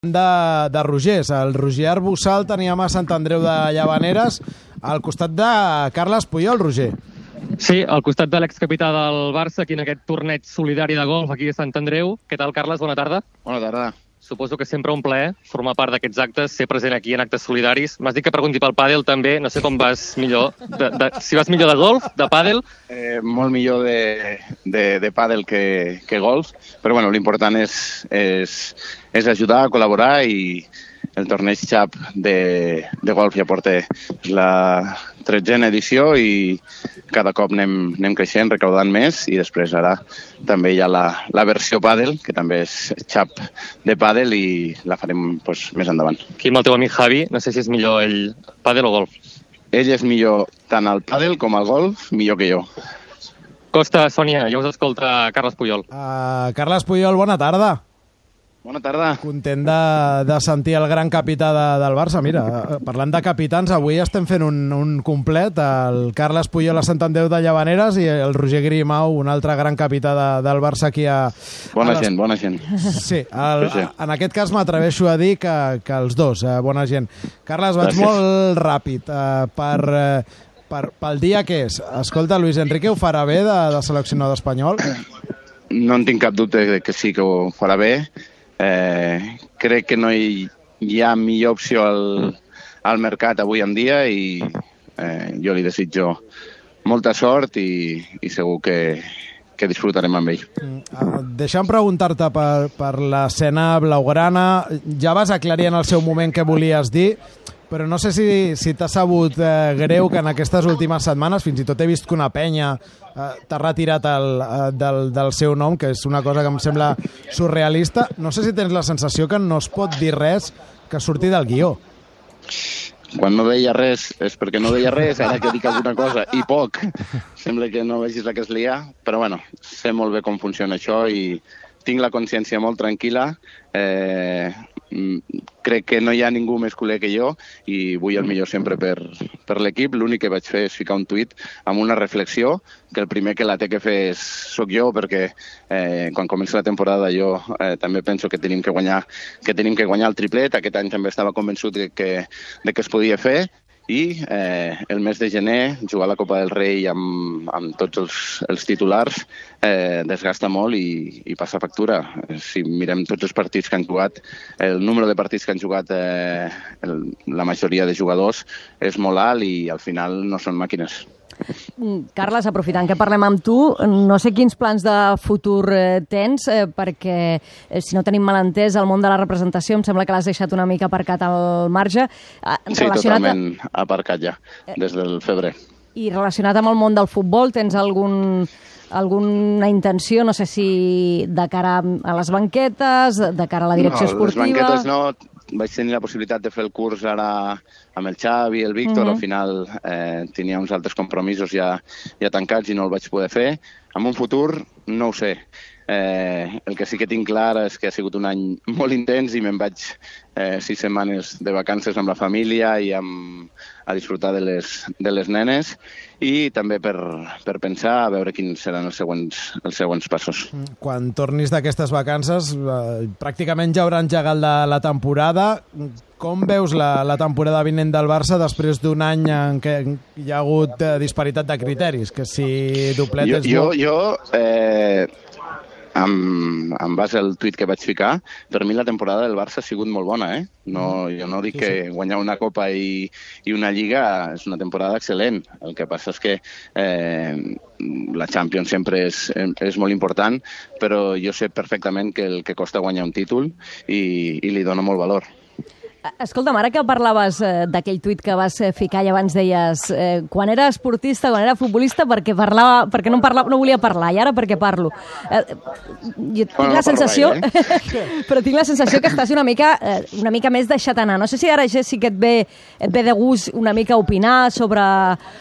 de Rogers. El Roger Arbussal teníem a Sant Andreu de Llavaneres al costat de Carles Puyol, Roger. Sí, al costat de l'excapità del Barça, aquí en aquest torneig solidari de golf aquí a Sant Andreu. Què tal, Carles? Bona tarda. Bona tarda. Suposo que sempre un plaer formar part d'aquests actes, ser present aquí en actes solidaris. M'has dit que pregunti pel pàdel també, no sé com vas millor. Si vas millor de golf, de pàdel? Molt millor de pàdel que golf, però bueno, l'important és ajudar, col·laborar, i el torneig XAP de golf ja porta la 13a edició i cada cop anem creixent, recaudant més, i després ara també hi ha la versió pàdel, que també és XAP de pàdel, i la farem més endavant. Aquí amb el teu amic Javi, no sé si és millor ell pàdel o golf. Ell és millor tant al pàdel com al golf, millor que jo. Costa, Sònia, ja us escolta Carles Puyol. Carles Puyol, bona tarda. Bona tarda. Content de sentir el gran capità del Barça. Mira, parlant de capitans, avui estem fent un complet. El Carles Puyol a Sant Andreu de Llavaneres i el Roger Grimau, un altre gran capità del Barça aquí a... Bona gent. Sí, en aquest cas m'atreveixo a dir que els dos, bona gent. Carles, vaig molt ràpid. Pel dia que és, escolta, Luis Enrique ho farà bé de seleccionador espanyol? No en tinc cap dubte que sí que ho farà bé. Crec que no hi ha millor opció al mercat avui en dia, i jo li desitjo molta sort i segur que disfrutarem amb ell. Deixa'm preguntar-te per l'escena blaugrana. Ja vas aclarir en el seu moment què volies dir, però no sé si t'ha sabut greu que en aquestes últimes setmanes, fins i tot he vist que una penya t'ha retirat del seu nom, que és una cosa que em sembla surrealista. No sé si tens la sensació que no es pot dir res que surti del guió. Quan no deia res és perquè no deia res, ara que dic alguna cosa, i poc. Sembla que no vegis la que es lia, però bueno, sé molt bé com funciona això i tinc la consciència molt tranquil·la. Crec que no hi ha ningú més culer que jo i vull el millor sempre per l'equip. L'únic que vaig fer és ficar un tuit amb una reflexió, que el primer que la té que fer soc jo, perquè quan comença la temporada jo també penso que tenim que guanyar el triplet. Aquest any també estava convençut de que es podia fer, i el mes de gener jugar a la Copa del Rei amb tots els titulars desgasta molt i passa factura. Si mirem tots els partits que han jugat, el número de partits que han jugat la majoria de jugadors és molt alt i al final no són màquines. Carles, aprofitant que parlem amb tu, no sé quins plans de futur tens, perquè si no tenim malentès, el món de la representació em sembla que l'has deixat una mica aparcat al marge. Sí, totalment aparcat ja, des del febrer. I relacionat amb el món del futbol, tens alguna intenció, no sé si de cara a les banquetes, de cara a la direcció esportiva? Les banquetes no. Vaig tenir la possibilitat de fer el curs ara amb el Xavi i el Víctor. Al final tenia uns altres compromisos ja tancats i no el vaig poder fer. En un futur no ho sé. El que sí que tinc clar és que ha sigut un any molt intens i me'n vaig 6 setmanes de vacances amb la família i a disfrutar de les nenes, i també per pensar a veure quins seran els següents passos. Quan tornis d'aquestes vacances, pràcticament ja haurà engegat la temporada. Com veus la temporada vinent del Barça després d'un any en què hi ha hagut disparitat de criteris? Que si doblet és molt... En base al tuit que vaig ficar, per mi la temporada del Barça ha sigut molt bona. Jo no dic que guanyar una Copa i una Lliga és una temporada excel·lent. El que passa és que la Champions sempre és molt important, però jo sé perfectament que el que costa guanyar un títol i li dono molt valor. Escolta'm, ara que parlaves d'aquell tuit que vas ficar i abans deies quan era esportista, quan era futbolista, perquè no volia parlar, i ara perquè parlo. Jo tinc la sensació, però tinc la sensació que estàs una mica més deixat anar. No sé si ara ja sí que et ve de gust una mica opinar sobre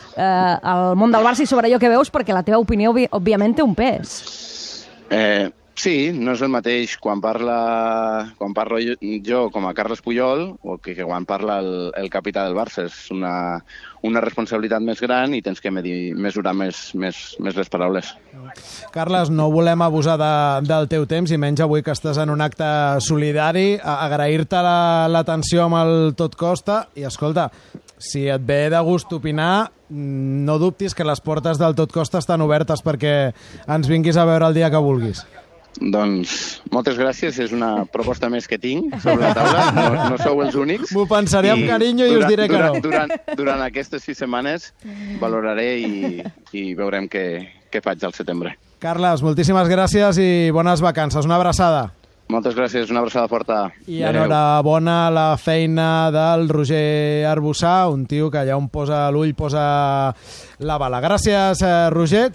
el món del Barça i sobre allò que veus, perquè la teva opinió, òbviament, té un pes. Sí, no és el mateix quan parlo jo com a Carles Puyol o que quan parla el capità del Barça. És una responsabilitat més gran i tens que mesurar més les paraules. Carles, no volem abusar del teu temps i menys avui que estàs en un acte solidari. Agrair-te l'atenció amb el Tot Costa i, escolta, si et ve de gust opinar, no dubtis que les portes del Tot Costa estan obertes perquè ens vinguis a veure el dia que vulguis. Doncs moltes gràcies, és una proposta més que tinc sobre la taula, no sou els únics. M'ho pensaré amb carinyo i us diré que no. Durant aquestes 6 setmanes valoraré i veurem què faig al setembre. Carles, moltíssimes gràcies i bones vacances. Una abraçada. Moltes gràcies, una abraçada forta. I enhorabona la feina del Roger Arbussà, un tio que allà on posa l'ull posa la bala. Gràcies, Roger.